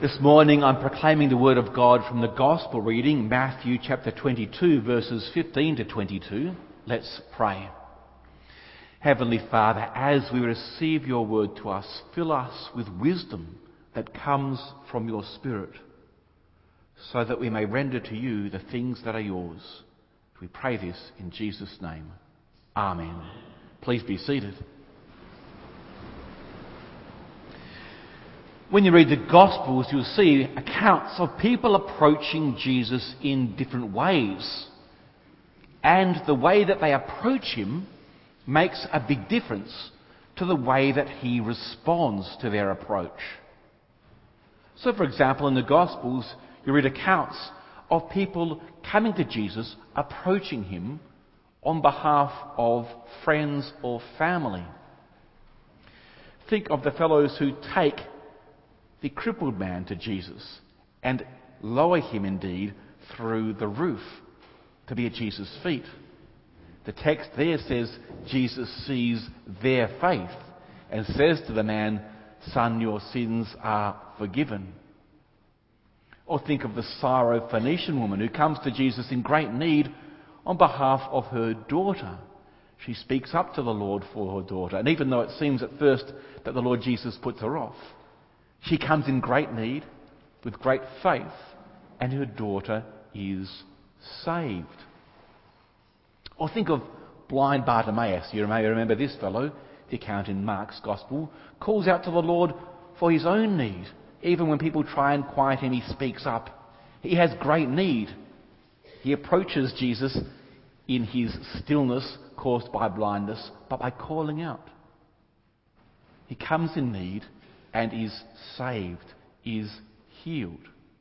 This morning I'm proclaiming the Word of God from the Gospel reading, Matthew chapter 22, verses 15 to 22. Let's pray. Heavenly Father, as we receive your Word to us, fill us with wisdom that comes from your Spirit, so that we may render to you the things that are yours. We pray this in Jesus' name. Amen. Please be seated. When you read the Gospels, you'll see accounts of people approaching Jesus in different ways. And the way that they approach him makes a big difference to the way that he responds to their approach. So, for example, in the Gospels, you read accounts of people coming to Jesus, approaching him on behalf of friends or family. Think of the fellows who take the crippled man to Jesus and lower him indeed through the roof to be at Jesus' feet. The text there says Jesus sees their faith and says to the man, "Son, your sins are forgiven." Or think of the Syrophoenician woman who comes to Jesus in great need on behalf of her daughter. She speaks up to the Lord for her daughter, and even though it seems at first that the Lord Jesus puts her off, she comes in great need, with great faith, and her daughter is saved. Or think of blind Bartimaeus. You may remember this fellow. The account in Mark's Gospel calls out to the Lord for his own need. Even when people try and quiet him, he speaks up. He has great need. He approaches Jesus in his stillness caused by blindness, but by calling out. He comes in need and is saved, is healed.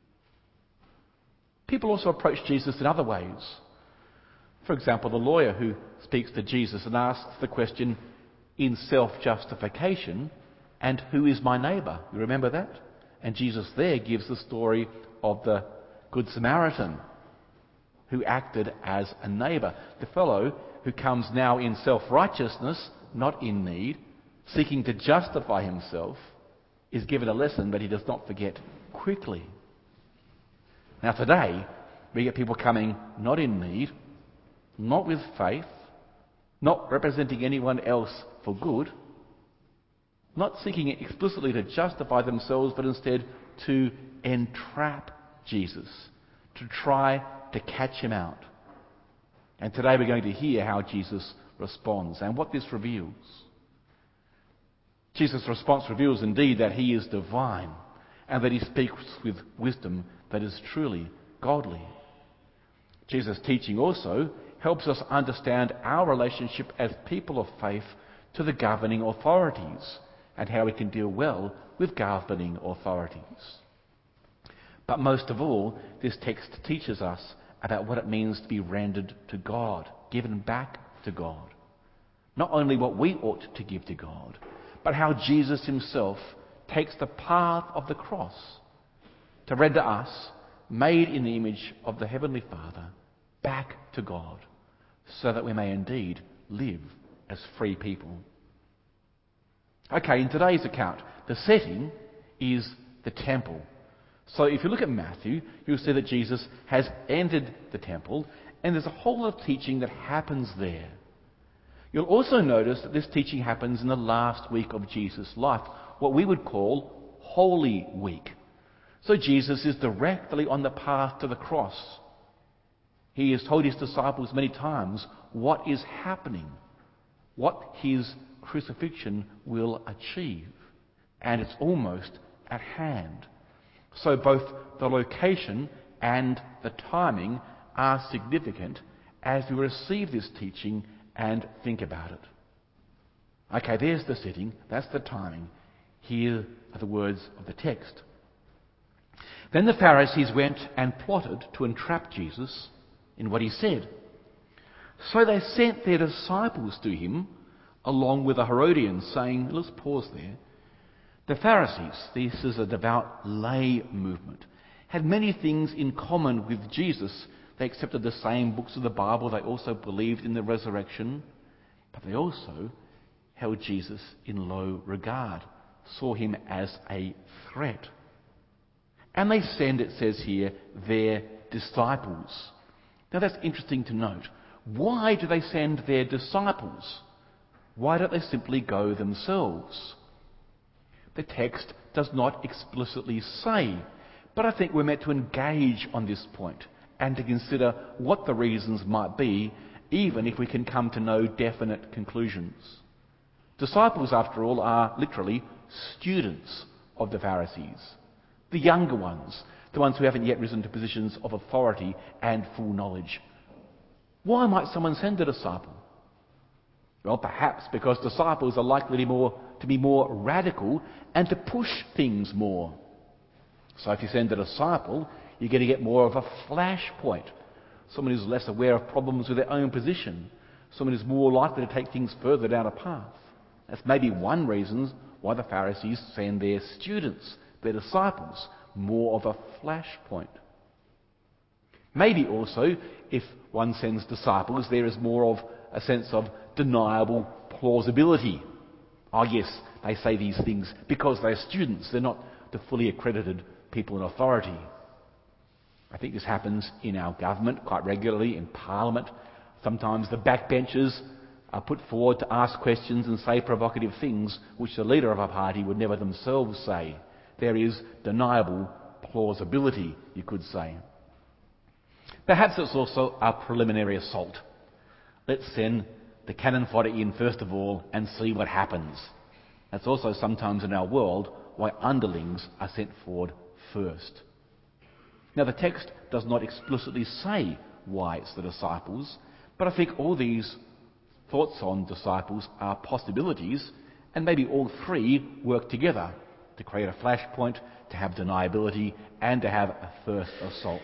People also approach Jesus in other ways. For example, the lawyer who speaks to Jesus and asks the question in self-justification, "And who is my neighbour?" You remember that? And Jesus there gives the story of the Good Samaritan who acted as a neighbour. The fellow who comes now in self-righteousness, not in need, seeking to justify himself, is given a lesson that he does not forget quickly. Now today, we get people coming not in need, not with faith, not representing anyone else for good, not seeking explicitly to justify themselves, but instead to entrap Jesus, to try to catch him out. And today we're going to hear how Jesus responds and what this reveals. Jesus' response reveals indeed that he is divine and that he speaks with wisdom that is truly godly. Jesus' teaching also helps us understand our relationship as people of faith to the governing authorities and how we can deal well with governing authorities. But most of all, this text teaches us about what it means to be rendered to God, given back to God. Not only what we ought to give to God, but how Jesus himself takes the path of the cross to render us, made in the image of the Heavenly Father, back to God, so that we may indeed live as free people. Okay, in today's account, the setting is the temple. So if you look at Matthew, you'll see that Jesus has entered the temple, and there's a whole lot of teaching that happens there. You'll also notice that this teaching happens in the last week of Jesus' life, what we would call Holy Week. So Jesus is directly on the path to the cross. He has told his disciples many times what is happening, what his crucifixion will achieve, and it's almost at hand. So both the location and the timing are significant as we receive this teaching and think about it. Okay, there's the setting, that's the timing. Here are the words of the text. Then the Pharisees went and plotted to entrap Jesus in what he said. So they sent their disciples to him along with the Herodians, saying, let's pause there. The Pharisees, this is a devout lay movement, had many things in common with Jesus. They accepted the same books of the Bible. They also believed in the resurrection. But they also held Jesus in low regard, saw him as a threat. and they send, it says here, their disciples. Now that's interesting to note. Why do they send their disciples? Why don't they simply go themselves? The text does not explicitly say, but I think we're meant to engage on this point and to consider what the reasons might be, even if we can come to no definite conclusions. Disciples, after all, are literally students of the Pharisees, the younger ones, the ones who haven't yet risen to positions of authority and full knowledge. Why might someone send a disciple? Well, perhaps because disciples are likely to be more radical and to push things more. So if you send a disciple, you're going to get more of a flashpoint, someone who's less aware of problems with their own position, someone who's more likely to take things further down a path. That's maybe one reason why the Pharisees send their students, their disciples, more of a flashpoint. Maybe also, if one sends disciples, there is more of a sense of deniable plausibility. Oh yes, they say these things because they're students. They're not the fully accredited people in authority. I think this happens in our government quite regularly, in Parliament. Sometimes the backbenchers are put forward to ask questions and say provocative things which the leader of a party would never themselves say. There is deniable plausibility, you could say. Perhaps it's also a preliminary assault. Let's send the cannon fodder in first of all and see what happens. That's also sometimes in our world why underlings are sent forward first. Now the text does not explicitly say why it's the disciples, but I think all these thoughts on disciples are possibilities, and maybe all three work together to create a flashpoint, to have deniability, and to have a first assault.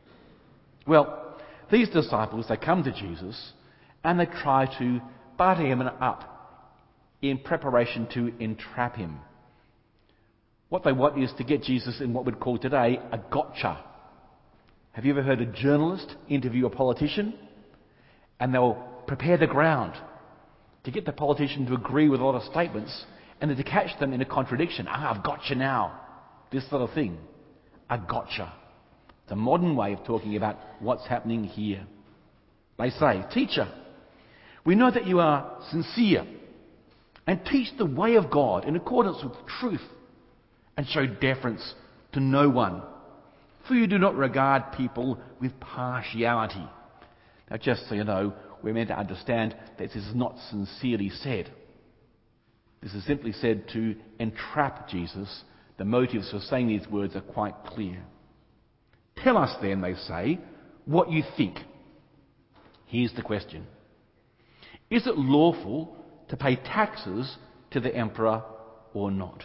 Well, these disciples, they come to Jesus and they try to butter him up in preparation to entrap him. What they want is to get Jesus in what we'd call today a gotcha. Have you ever heard a journalist interview a politician? And they'll prepare the ground to get the politician to agree with a lot of statements and then to catch them in a contradiction. I've got you now. This sort of thing. A gotcha. It's a modern way of talking about what's happening here. They say, "Teacher, we know that you are sincere and teach the way of God in accordance with truth and show deference to no one, for you do not regard people with partiality." Now, just so you know, we're meant to understand that this is not sincerely said. This is simply said to entrap Jesus. The motives for saying these words are quite clear. "Tell us then," they say, "what you think." Here's the question. Is it lawful to pay taxes to the emperor or not?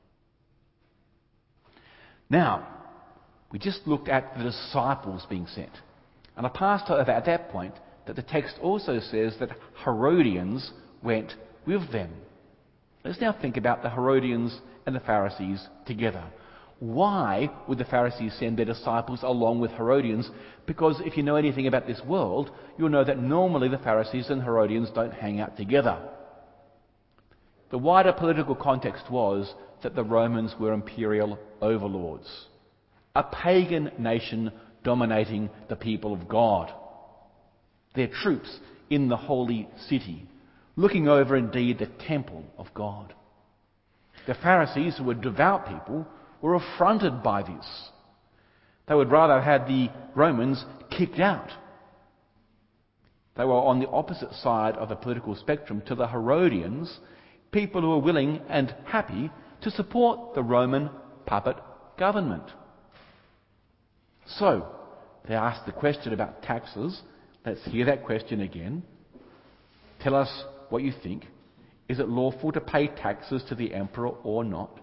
Now, we just looked at the disciples being sent. And I passed over at that point that the text also says that Herodians went with them. Let's now think about the Herodians and the Pharisees together. Why would the Pharisees send their disciples along with Herodians? Because if you know anything about this world, you'll know that normally the Pharisees and Herodians don't hang out together. The wider political context was that the Romans were imperial overlords, a pagan nation dominating the people of God. Their troops in the holy city, looking over indeed the temple of God. The Pharisees, who were devout people, were affronted by this. They would rather have the Romans kicked out. They were on the opposite side of the political spectrum to the Herodians, people who were willing and happy to support the Roman puppet government. So, they asked the question about taxes. Let's hear that question again. Tell us what you think. Is it lawful to pay taxes to the emperor or not?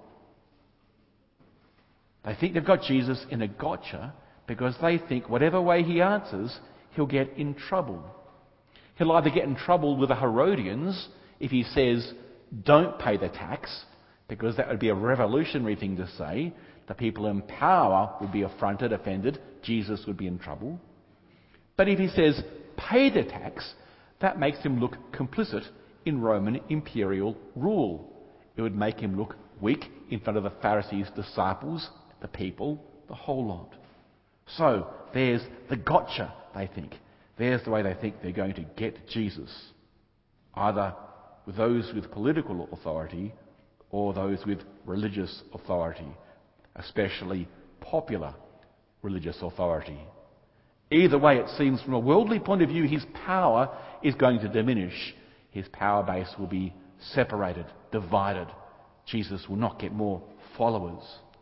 They think they've got Jesus in a gotcha because they think whatever way he answers, he'll get in trouble. He'll either get in trouble with the Herodians if he says, don't pay the tax, because that would be a revolutionary thing to say. The people in power would be affronted, offended. Jesus would be in trouble. But if he says, pay the tax, that makes him look complicit in Roman imperial rule. It would make him look weak in front of the Pharisees' disciples, the people, the whole lot. So there's the gotcha, they think. There's the way they think they're going to get Jesus, either with those with political authority or those with religious authority, especially popular religious authority. Either way, it seems from a worldly point of view, his power is going to diminish. His power base will be separated, divided. Jesus will not get more followers.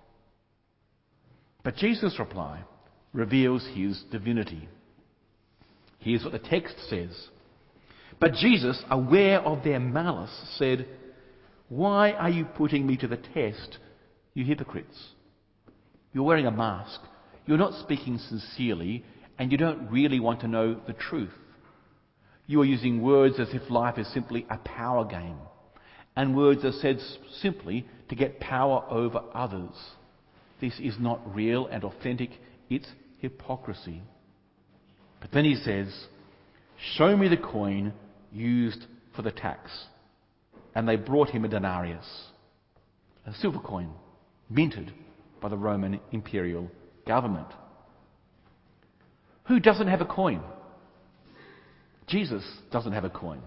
But Jesus' reply reveals his divinity. Here's what the text says. But Jesus, aware of their malice, said, "Why are you putting me to the test, you hypocrites? You're wearing a mask. You're not speaking sincerely, and you don't really want to know the truth. You are using words as if life is simply a power game, and words are said simply to get power over others. This is not real and authentic. It's hypocrisy." But then he says, "Show me the coin used for the tax." And they brought him a denarius, a silver coin, minted by the Roman imperial government. Who doesn't have a coin? Jesus doesn't have a coin.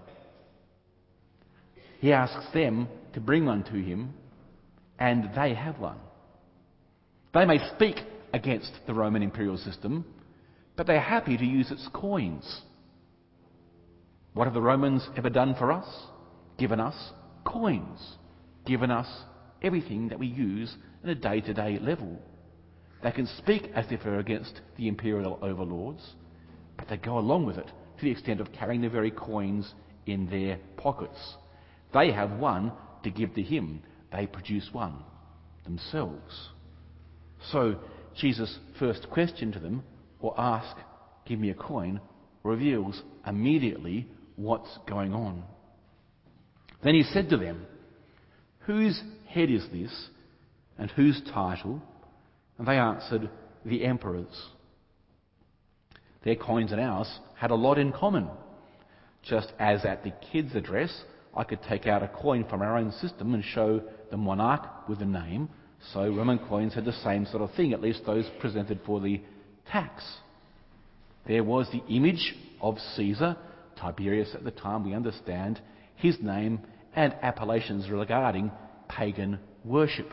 He asks them to bring one to him, and they have one. They may speak against the Roman imperial system, but they're happy to use its coins. What have the Romans ever done for us? Given us coins. Given us everything that we use at a day-to-day level. They can speak as if they're against the imperial overlords, but they go along with it to the extent of carrying the very coins in their pockets. They have one to give to him. They produce one themselves. So Jesus' first question to them, or ask, "Give me a coin," reveals immediately what's going on. Then he said to them, "Whose head is this, and whose title?" And they answered, "The emperor's." Their coins and ours had a lot in common. Just as at the kid's address, I could take out a coin from our own system and show the monarch with a name, so Roman coins had the same sort of thing, at least those presented for the tax. There was the image of Caesar, Tiberius at the time, we understand, his name and appellations regarding pagan worship.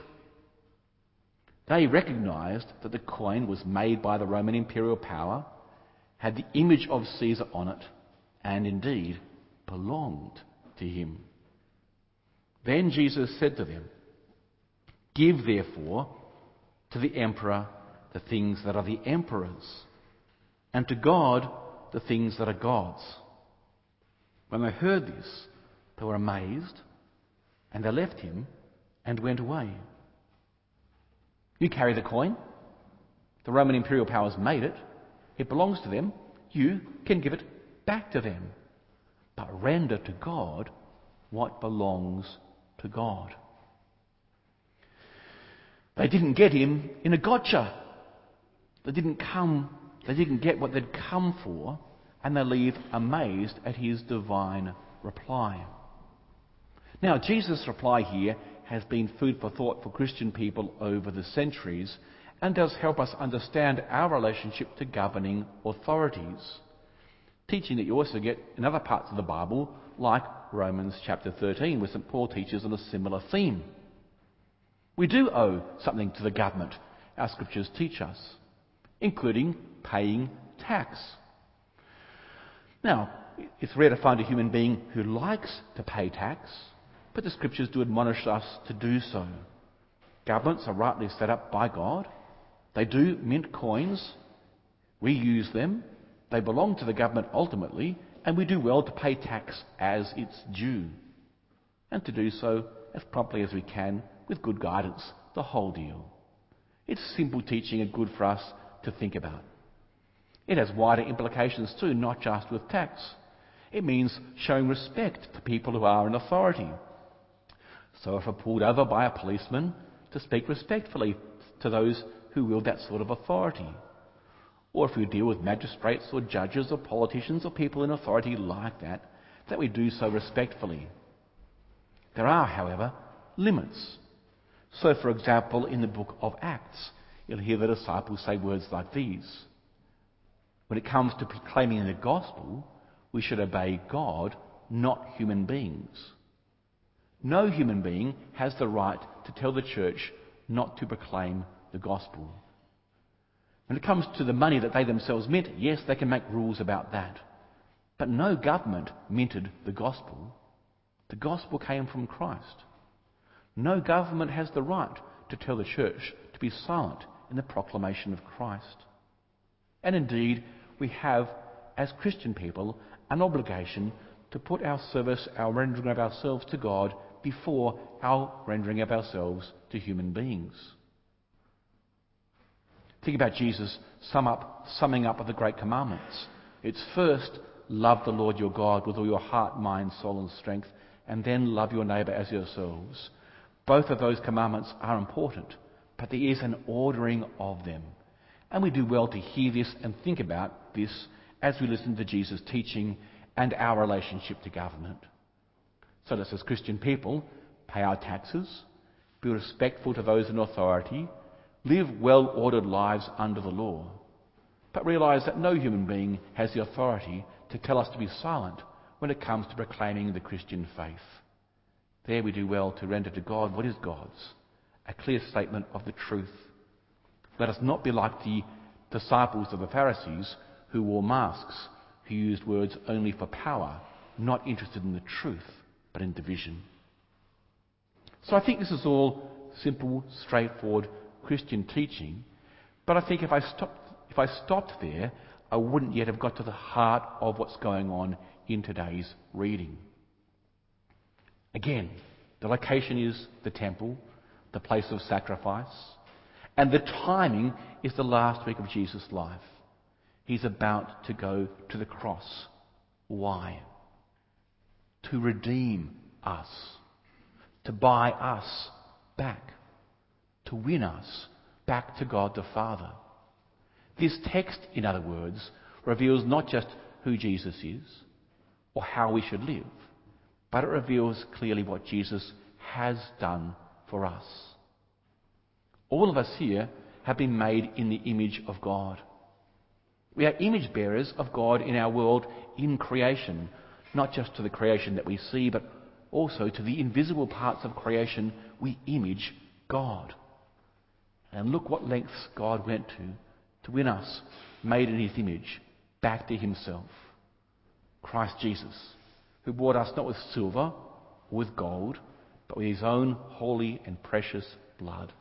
They recognised that the coin was made by the Roman imperial power, had the image of Caesar on it, and indeed belonged to him. Then Jesus said to them, "Give therefore to the emperor the things that are the emperor's, and to God the things that are God's." When they heard this, they were amazed, and they left him and went away. You carry the coin. The Roman imperial powers made it. It belongs to them. You can give it back to them. But render to God what belongs to God. They didn't get him in a gotcha. They didn't get what they'd come for, and they leave amazed at his divine reply. Now, Jesus' reply here has been food for thought for Christian people over the centuries and does help us understand our relationship to governing authorities. Teaching that you also get in other parts of the Bible, like Romans chapter 13, where St. Paul teaches on a similar theme. We do owe something to the government, our scriptures teach us, including paying tax. Now, it's rare to find a human being who likes to pay tax, but the scriptures do admonish us to do so. Governments are rightly set up by God. They do mint coins. We use them. They belong to the government ultimately, and we do well to pay tax as it's due, and to do so as promptly as we can with good guidance, the whole deal. It's simple teaching and good for us to think about. It has wider implications too, not just with tax. It means showing respect to people who are in authority. So if we're pulled over by a policeman, to speak respectfully to those who wield that sort of authority. Or if we deal with magistrates or judges or politicians or people in authority like that, that we do so respectfully. There are, however, limits. So, for example, in the book of Acts, you'll hear the disciples say words like these. When it comes to proclaiming the gospel, we should obey God, not human beings. No human being has the right to tell the church not to proclaim the gospel. When it comes to the money that they themselves mint, yes, they can make rules about that. But no government minted the gospel. The gospel came from Christ. No government has the right to tell the church to be silent in the proclamation of Christ. And indeed, we have, as Christian people, an obligation to put our service, our rendering of ourselves to God before our rendering of ourselves to human beings. Think about Jesus summing up of the great commandments. It's first, love the Lord your God with all your heart, mind, soul and strength, and then love your neighbour as yourselves. Both of those commandments are important, but there is an ordering of them. And we do well to hear this and think about this as we listen to Jesus' teaching and our relationship to government. So let us, as Christian people, pay our taxes, be respectful to those in authority, live well-ordered lives under the law, but realise that no human being has the authority to tell us to be silent when it comes to proclaiming the Christian faith. There we do well to render to God what is God's, a clear statement of the truth. Let us not be like the disciples of the Pharisees who wore masks, who used words only for power, not interested in the truth, but in division. So I think this is all simple, straightforward Christian teaching, but I think if I stopped there, I wouldn't yet have got to the heart of what's going on in today's reading. Again, the location is the temple, the place of sacrifice, and the timing is the last week of Jesus' life. He's about to go to the cross. Why? To redeem us, to buy us back, to win us back to God the Father. This text, in other words, reveals not just who Jesus is or how we should live, but it reveals clearly what Jesus has done for us. All of us here have been made in the image of God. We are image bearers of God in our world in creation, not just to the creation that we see, but also to the invisible parts of creation we image God. And look what lengths God went to win us, made in his image, back to himself. Christ Jesus, who bought us not with silver or with gold, but with his own holy and precious blood.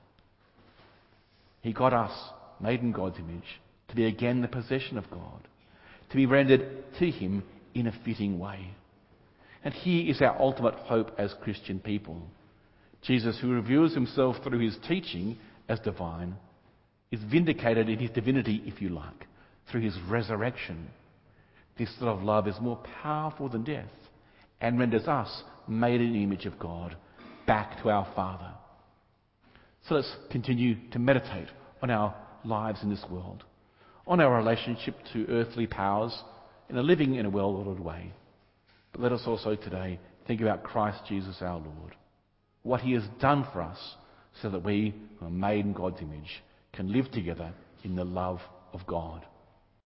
He got us, made in God's image, to be again the possession of God, to be rendered to him in a fitting way. And here is our ultimate hope as Christian people. Jesus, who reveals himself through his teaching as divine, is vindicated in his divinity, if you like, through his resurrection. This sort of love is more powerful than death and renders us, made in the image of God, back to our Father. So let's continue to meditate on our lives in this world, on our relationship to earthly powers, and living in a well-ordered way. But let us also today think about Christ Jesus our Lord, what he has done for us so that we, who are made in God's image, can live together in the love of God.